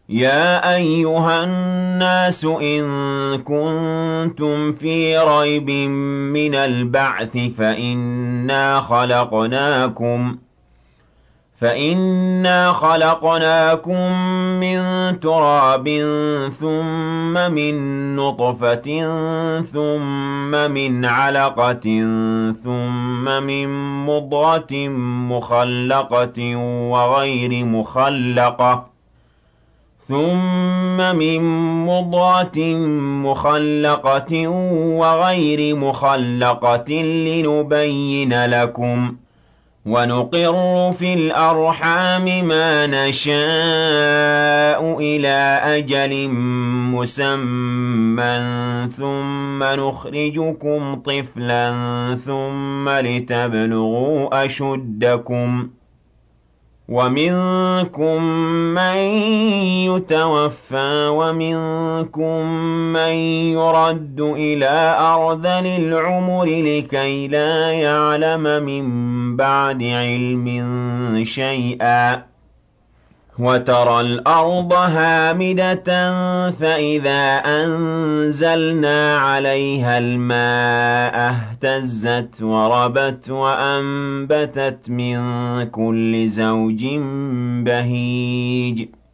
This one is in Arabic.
يا أيها الناس إن كنتم في ريب من البعث فإنا خلقناكم من تراب ثم من نطفة ثم من علقة ثم من مضغة مخلقة وغير مخلقة لنبين لكم ونقر في الأرحام ما نشاء إلى أجل مسمى ثم نخرجكم طفلا ثم لتبلغوا أشدكم ومنكم من يتوفى ومنكم من يرد إلى أرذل العمر لكي لا يعلم من بعد علم شيئا وترى الأرض هامدة فإذا أنزلنا عليها الماء اهتزت وربت وأنبتت من كل زوج بهيج